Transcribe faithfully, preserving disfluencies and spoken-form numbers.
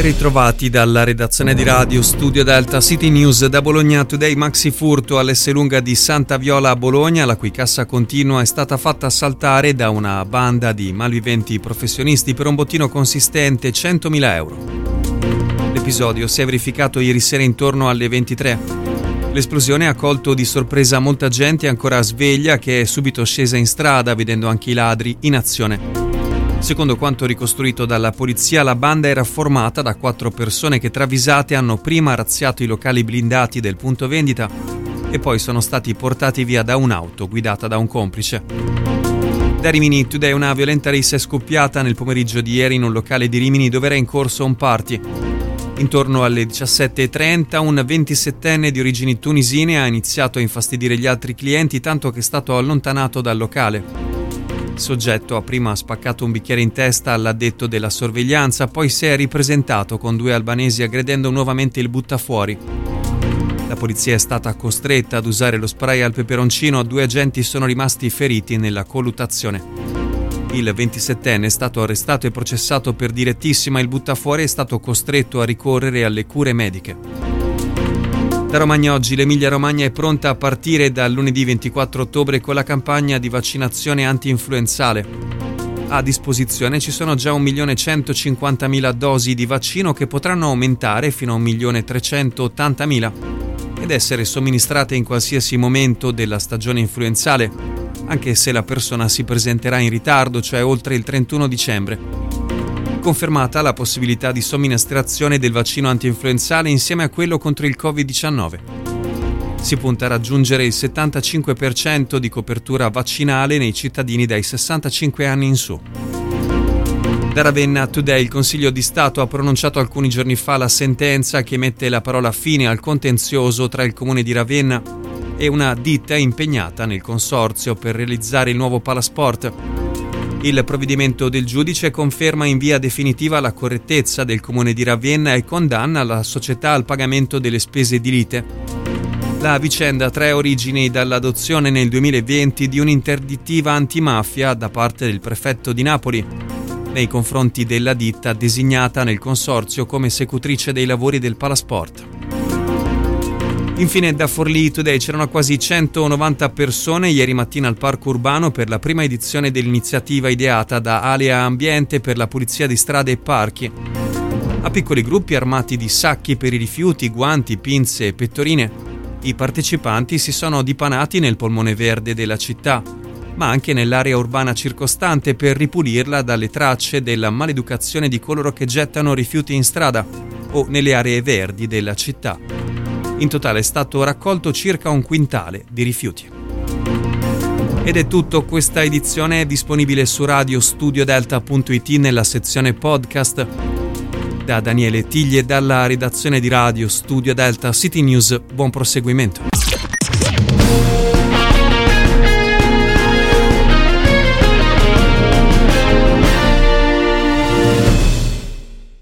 ritrovati dalla redazione di Radio Studio Delta City News. Da Bologna Today, maxi furto all'Esselunga di Santa Viola a Bologna, la cui cassa continua è stata fatta saltare da una banda di malviventi professionisti per un bottino consistente centomila euro. L'episodio si è verificato ieri sera intorno alle ventitré. L'esplosione ha colto di sorpresa molta gente ancora sveglia, che è subito scesa in strada vedendo anche i ladri in azione. Secondo quanto ricostruito dalla polizia, la banda era formata da quattro persone che travisate hanno prima razziato i locali blindati del punto vendita e poi sono stati portati via da un'auto guidata da un complice. Da Rimini Today, una violenta rissa è scoppiata nel pomeriggio di ieri in un locale di Rimini dove era in corso un party. Intorno alle diciassette e trenta un ventisettenne di origini tunisine ha iniziato a infastidire gli altri clienti, tanto che è stato allontanato dal locale. Il soggetto ha prima spaccato un bicchiere in testa all'addetto della sorveglianza, poi si è ripresentato con due albanesi aggredendo nuovamente il buttafuori. La polizia è stata costretta ad usare lo spray al peperoncino, due agenti sono rimasti feriti nella colluttazione. Il ventisettenne è stato arrestato e processato per direttissima, il buttafuori è stato costretto a ricorrere alle cure mediche. Da Romagna oggi l'Emilia Romagna è pronta a partire dal lunedì ventiquattro ottobre con la campagna di vaccinazione anti-influenzale. A disposizione ci sono già un milione centocinquantamila dosi di vaccino che potranno aumentare fino a un milione trecentottantamila ed essere somministrate in qualsiasi momento della stagione influenzale, anche se la persona si presenterà in ritardo, cioè oltre il trentuno dicembre. Confermata la possibilità di somministrazione del vaccino antinfluenzale insieme a quello contro il covid diciannove. Si punta a raggiungere il settantacinque per cento di copertura vaccinale nei cittadini dai sessantacinque anni in su. Da Ravenna Today, il Consiglio di Stato ha pronunciato alcuni giorni fa la sentenza che mette la parola fine al contenzioso tra il Comune di Ravenna e una ditta impegnata nel consorzio per realizzare il nuovo palasport. Il provvedimento del giudice conferma in via definitiva la correttezza del Comune di Ravenna e condanna la società al pagamento delle spese edilite. La vicenda trae origini dall'adozione nel duemilaventi di un'interdittiva antimafia da parte del prefetto di Napoli nei confronti della ditta designata nel consorzio come esecutrice dei lavori del palasport. Infine da Forlì Today c'erano quasi centonovanta persone ieri mattina al parco urbano per la prima edizione dell'iniziativa ideata da Alea Ambiente per la pulizia di strade e parchi. A piccoli gruppi armati di sacchi per i rifiuti, guanti, pinze e pettorine, i partecipanti si sono dipanati nel polmone verde della città, ma anche nell'area urbana circostante per ripulirla dalle tracce della maleducazione di coloro che gettano rifiuti in strada o nelle aree verdi della città. In totale è stato raccolto circa un quintale di rifiuti. Ed è tutto, questa edizione è disponibile su radio studio delta punto it nella sezione podcast. Da Daniele Tigli e dalla redazione di Radio Studio Delta City News, buon proseguimento.